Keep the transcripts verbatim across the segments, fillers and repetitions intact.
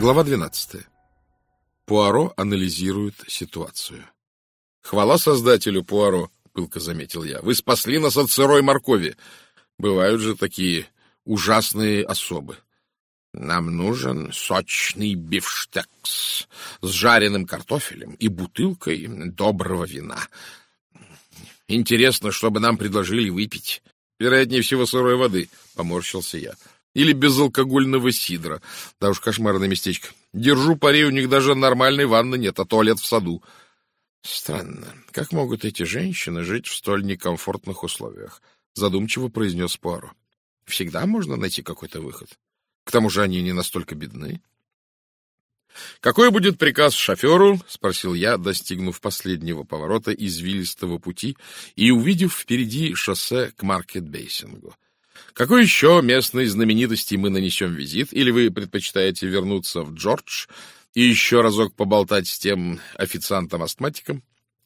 Глава двенадцатая. Пуаро анализирует ситуацию. «Хвала создателю, Пуаро», — пылко заметил я. «Вы спасли нас от сырой моркови. Бывают же такие ужасные особы. Нам нужен сочный бифштекс с жареным картофелем и бутылкой доброго вина. Интересно, что бы нам предложили выпить. Вероятнее всего, сырой воды», — поморщился я. «Или безалкогольного сидра. Да уж, кошмарное местечко. Держу пари, у них даже нормальной ванны нет, а туалет в саду». «Странно. Как могут эти женщины жить в столь некомфортных условиях?» — задумчиво произнес Пуаро. «Всегда можно найти какой-то выход. К тому же они не настолько бедны». «Какой будет приказ шоферу?» — спросил я, достигнув последнего поворота извилистого пути и увидев впереди шоссе к Маркет-Бейсингу. «Какой еще местной знаменитости мы нанесем визит? Или вы предпочитаете вернуться в Джордж и еще разок поболтать с тем официантом-астматиком?»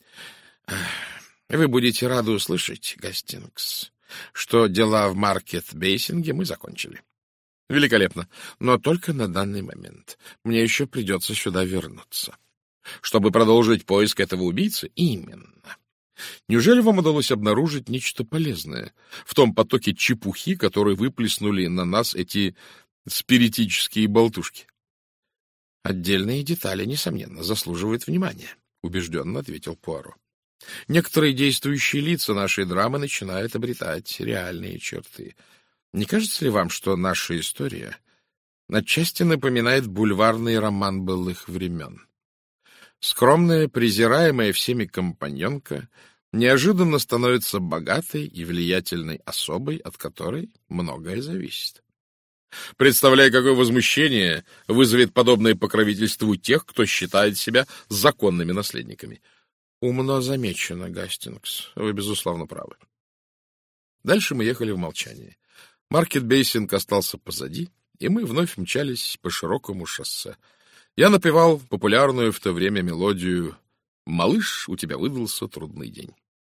«Вы будете рады услышать, Гастингс, что дела в Маркет-Бейсинге мы закончили». «Великолепно. Но только на данный момент. Мне еще придется сюда вернуться». «Чтобы продолжить поиск этого убийцы?» «Именно. Неужели вам удалось обнаружить нечто полезное в том потоке чепухи, который выплеснули на нас эти спиритические болтушки?» «Отдельные детали, несомненно, заслуживают внимания», — убежденно ответил Пуаро. «Некоторые действующие лица нашей драмы начинают обретать реальные черты. Не кажется ли вам, что наша история отчасти напоминает бульварный роман былых времен? Скромная, презираемая всеми компаньонка неожиданно становится богатой и влиятельной особой, от которой многое зависит. Представляю, какое возмущение вызовет подобное покровительство у тех, кто считает себя законными наследниками». «Умно замечено, Гастингс. Вы, безусловно, правы». Дальше мы ехали в молчании. Маркет-Бейсинг остался позади, и мы вновь мчались по широкому шоссе. Я напевал популярную в то время мелодию «Малыш, у тебя выдался трудный день».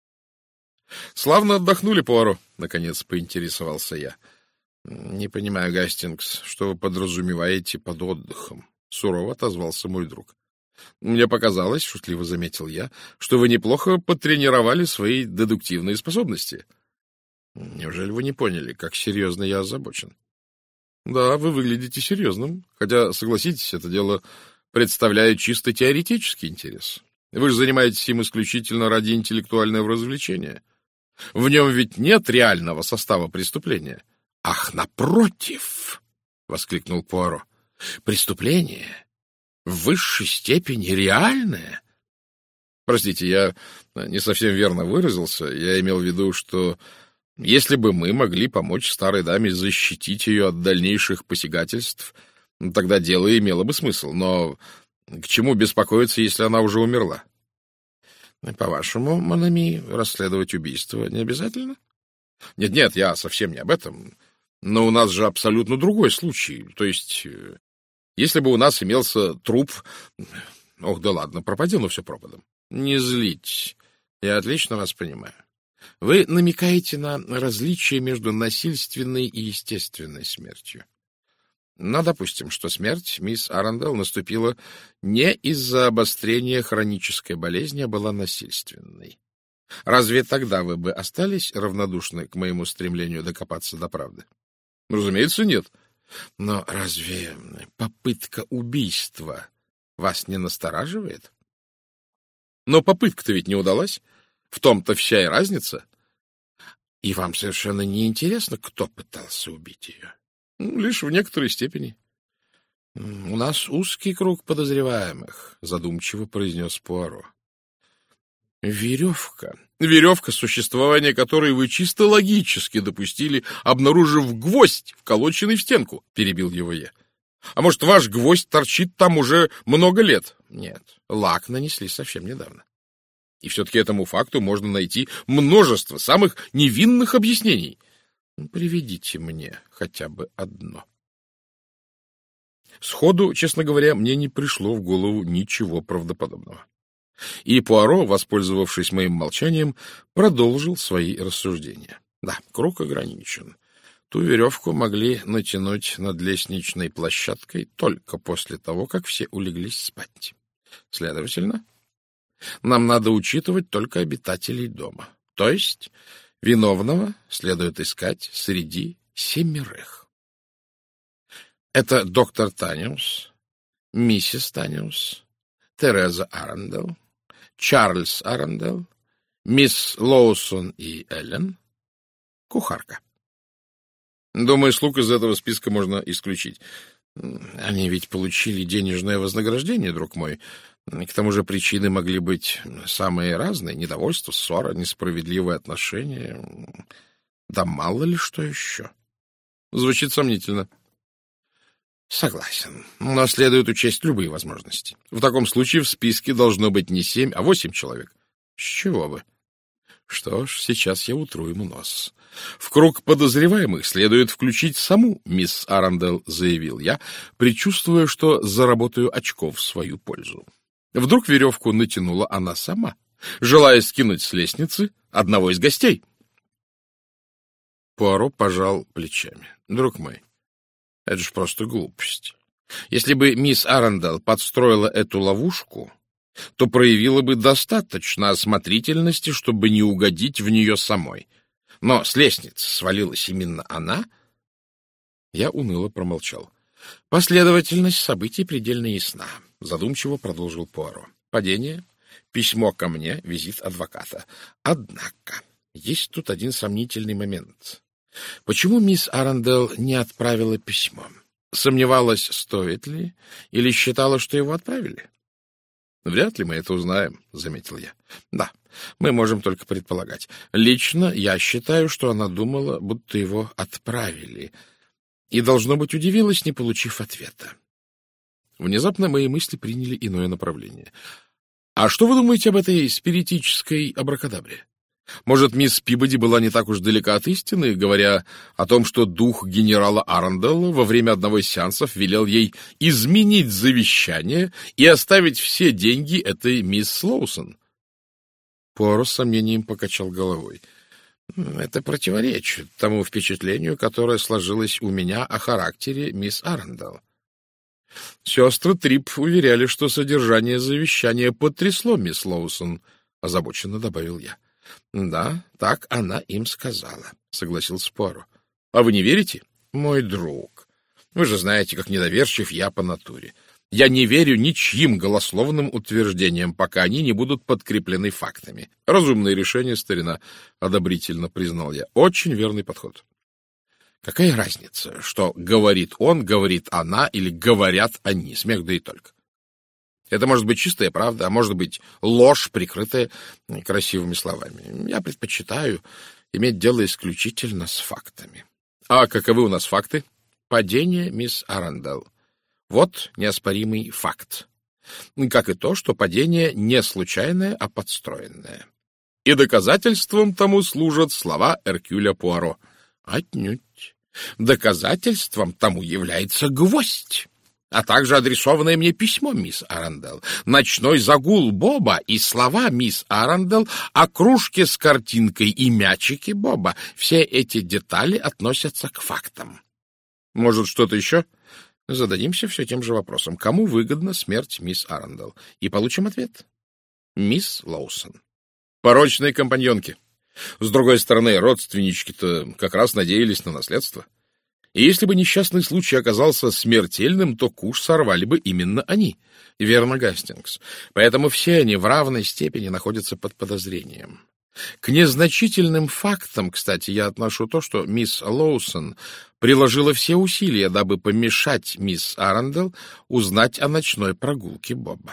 «Славно отдохнули, Пуаро?» — наконец поинтересовался я. «Не понимаю, Гастингс, что вы подразумеваете под отдыхом?» — сурово отозвался мой друг. «Мне показалось, — шутливо заметил я, — что вы неплохо потренировали свои дедуктивные способности». «Неужели вы не поняли, как серьезно я озабочен?» «Да, вы выглядите серьезным, хотя, согласитесь, это дело представляет чисто теоретический интерес. Вы же занимаетесь им исключительно ради интеллектуального развлечения. В нем ведь нет реального состава преступления». «Ах, напротив!» — воскликнул Пуаро. «Преступление в высшей степени реальное». Простите, я не совсем верно выразился. Я имел в виду, что если бы мы могли помочь старой даме защитить ее от дальнейших посягательств, тогда дело имело бы смысл. Но к чему беспокоиться, если она уже умерла? По-вашему, Монами, расследовать убийство не обязательно? Нет-нет, я совсем не об этом. Но у нас же абсолютно другой случай. То есть, если бы у нас имелся труп... Ох, да ладно, пропади, но все пропадом. Не злитесь. Я отлично вас понимаю. Вы намекаете на различие между насильственной и естественной смертью. Но допустим, что смерть мисс Арандел наступила не из-за обострения хронической болезни, а была насильственной. Разве тогда вы бы остались равнодушны к моему стремлению докопаться до правды? Разумеется, нет. Но разве попытка убийства вас не настораживает? Но попытка-то ведь не удалась. В том-то вся и разница. И вам совершенно не интересно, кто пытался убить ее? Лишь в некоторой степени. — У нас узкий круг подозреваемых, — задумчиво произнес Пуаро. — Веревка. Веревка, существование которой вы чисто логически допустили, обнаружив гвоздь, вколоченный в стенку, — перебил его я. — А может, ваш гвоздь торчит там уже много лет? — Нет, лак нанесли совсем недавно. И все-таки этому факту можно найти множество самых невинных объяснений. Приведите мне хотя бы одно. Сходу, честно говоря, мне не пришло в голову ничего правдоподобного. И Пуаро, воспользовавшись моим молчанием, продолжил свои рассуждения. Да, круг ограничен. Ту веревку могли натянуть над лестничной площадкой только после того, как все улеглись спать. Следовательно, нам надо учитывать только обитателей дома. То есть виновного следует искать среди семерых. Это доктор Таниус, миссис Таниус, Тереза Арандел, Чарльз Арандел, мисс Лоусон и Эллен, кухарка. Думаю, слуг из этого списка можно исключить. Они ведь получили денежное вознаграждение, друг мой. К тому же причины могли быть самые разные. Недовольство, ссора, несправедливые отношения. Да мало ли что еще. Звучит сомнительно. Согласен. Но следует учесть любые возможности. В таком случае в списке должно быть не семь, а восемь человек. С чего бы? Что ж, сейчас я утру ему нос. В круг подозреваемых следует включить саму мисс Арандел, заявил я, предчувствуя, что заработаю очков в свою пользу. Вдруг веревку натянула она сама, желая скинуть с лестницы одного из гостей. Пуаро пожал плечами. Друг мой, это же просто глупость. Если бы мисс Арандел подстроила эту ловушку, то проявила бы достаточно осмотрительности, чтобы не угодить в нее самой. Но с лестницы свалилась именно она. Я уныло промолчал. Последовательность событий предельно ясна. Задумчиво продолжил Пуаро. Падение, письмо ко мне, визит адвоката. Однако, есть тут один сомнительный момент. Почему мисс Арандел не отправила письмо? Сомневалась, стоит ли, или считала, что его отправили? Вряд ли мы это узнаем, — заметил я. Да, мы можем только предполагать. Лично я считаю, что она думала, будто его отправили, и, должно быть, удивилась, не получив ответа. Внезапно мои мысли приняли иное направление. А что вы думаете об этой спиритической абракадабре? Может, мисс Пибоди была не так уж далека от истины, говоря о том, что дух генерала Арандела во время одного из сеансов велел ей изменить завещание и оставить все деньги этой мисс Лоусон? Пуаро с сомнением покачал головой. Это противоречит тому впечатлению, которое сложилось у меня о характере мисс Арандел. Сестры Трип уверяли, что содержание завещания потрясло мисс Лоусон, озабоченно добавил я. — Да, так она им сказала, — согласился Пуаро. — А вы не верите? — Мой друг, вы же знаете, как недоверчив я по натуре. Я не верю ничьим голословным утверждениям, пока они не будут подкреплены фактами. Разумное решение, старина, — одобрительно признал я. Очень верный подход. Какая разница, что говорит он, говорит она или говорят они? Смех да и только. Это может быть чистая правда, а может быть ложь, прикрытая красивыми словами. Я предпочитаю иметь дело исключительно с фактами. А каковы у нас факты? Падение мисс Арандел. Вот неоспоримый факт. Как и то, что падение не случайное, а подстроенное. И доказательством тому служат слова Эркюля Пуаро. Отнюдь. Доказательством тому является гвоздь, а также адресованное мне письмо мисс Арандел, ночной загул Боба и слова мисс Арандел о кружке с картинкой и мячике Боба. Все эти детали относятся к фактам. Может, что-то еще? Зададимся все тем же вопросом. Кому выгодна смерть мисс Арандел? И получим ответ. Мисс Лоусон. Порочные компаньонки. С другой стороны, родственнички-то как раз надеялись на наследство. И если бы несчастный случай оказался смертельным, то куш сорвали бы именно они. Верно, Гастингс. Поэтому все они в равной степени находятся под подозрением. К незначительным фактам, кстати, я отношу то, что мисс Лоусон приложила все усилия, дабы помешать мисс Арандел узнать о ночной прогулке Боба.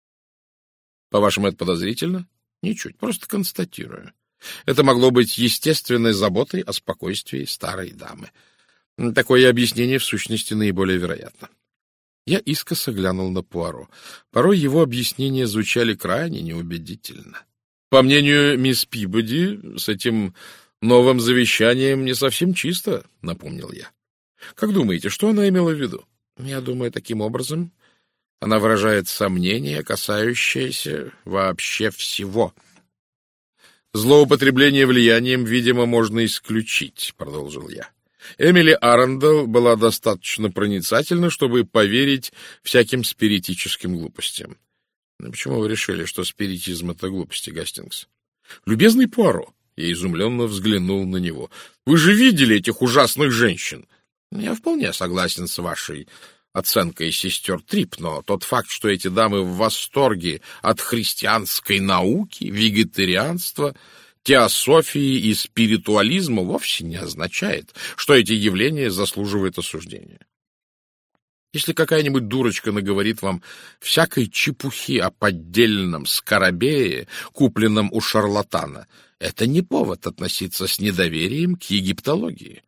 По-вашему, это подозрительно? Ничуть, просто констатирую. Это могло быть естественной заботой о спокойствии старой дамы. Такое объяснение, в сущности, наиболее вероятно. Я искоса глянул на Пуаро. Порой его объяснения звучали крайне неубедительно. По мнению мисс Пибоди, с этим новым завещанием не совсем чисто, напомнил я. Как думаете, что она имела в виду? Я думаю, таким образом она выражает сомнение, касающееся вообще всего. Злоупотребление влиянием, видимо, можно исключить, продолжил я. Эмили Арандел была достаточно проницательна, чтобы поверить всяким спиритическим глупостям. Но почему вы решили, что спиритизм — это глупости, Гастингс? Любезный Пуаро, я изумленно взглянул на него. Вы же видели этих ужасных женщин? Я вполне согласен с вашей оценкой сестер Трип, но тот факт, что эти дамы в восторге от христианской науки, вегетарианства, теософии и спиритуализма, вовсе не означает, что эти явления заслуживают осуждения. Если какая-нибудь дурочка наговорит вам всякой чепухи о поддельном скоробее, купленном у шарлатана, это не повод относиться с недоверием к египтологии.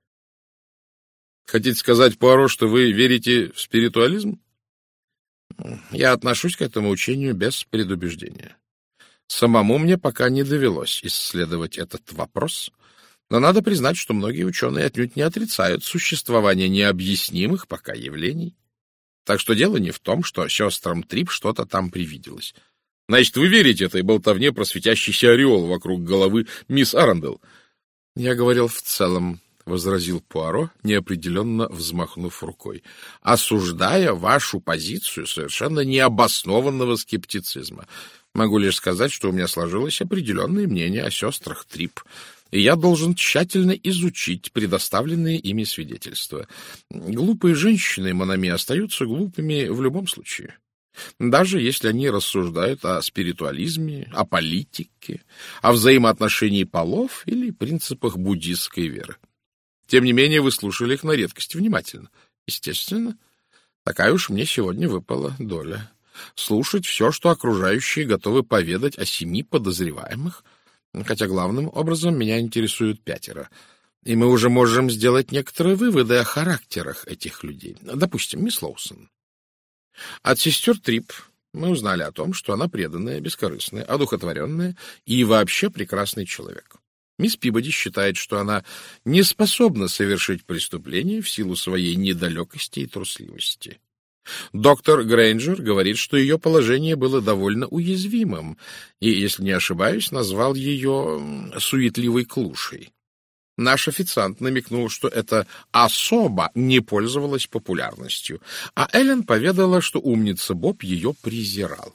Хотите сказать, Пуаро, что вы верите в спиритуализм? Я отношусь к этому учению без предубеждения. Самому мне пока не довелось исследовать этот вопрос, но надо признать, что многие ученые отнюдь не отрицают существование необъяснимых пока явлений. Так что дело не в том, что сестрам Трип что-то там привиделось. Значит, вы верите этой болтовне про светящийся ореол вокруг головы мисс Арандел? Я говорил в целом, — возразил Пуаро, неопределенно взмахнув рукой, — осуждая вашу позицию совершенно необоснованного скептицизма. Могу лишь сказать, что у меня сложилось определенное мнение о сестрах Трип, и я должен тщательно изучить предоставленные ими свидетельства. Глупые женщины, Монами, остаются глупыми в любом случае, даже если они рассуждают о спиритуализме, о политике, о взаимоотношении полов или принципах буддистской веры. Тем не менее, вы слушали их на редкость внимательно. Естественно, такая уж мне сегодня выпала доля. Слушать все, что окружающие готовы поведать о семи подозреваемых, хотя главным образом меня интересуют пятеро. И мы уже можем сделать некоторые выводы о характерах этих людей. Допустим, мисс Лоусон. От сестер Трип мы узнали о том, что она преданная, бескорыстная, одухотворенная и вообще прекрасный человек. Мисс Пибоди считает, что она не способна совершить преступление в силу своей недалекости и трусливости. Доктор Грейнджер говорит, что ее положение было довольно уязвимым, и, если не ошибаюсь, назвал ее суетливой клушей. Наш официант намекнул, что эта особа не пользовалась популярностью, а Эллен поведала, что умница Боб ее презирал.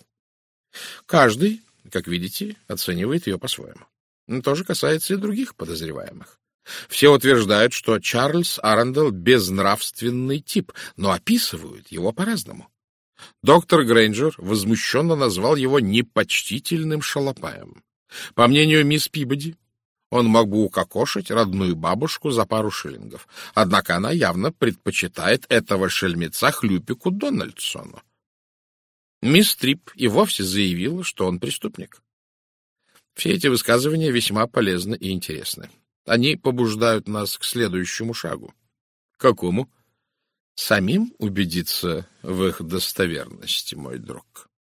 Каждый, как видите, оценивает ее по-своему. То же касается и других подозреваемых. Все утверждают, что Чарльз Арандел безнравственный тип, но описывают его по-разному. Доктор Грейнджер возмущенно назвал его непочтительным шалопаем. По мнению мисс Пибоди, он мог бы укокошить родную бабушку за пару шиллингов, однако она явно предпочитает этого шельмеца Хлюпику Дональдсону. Мисс Трип и вовсе заявила, что он преступник. Все эти высказывания весьма полезны и интересны. Они побуждают нас к следующему шагу. Какому? Самим убедиться в их достоверности, мой друг.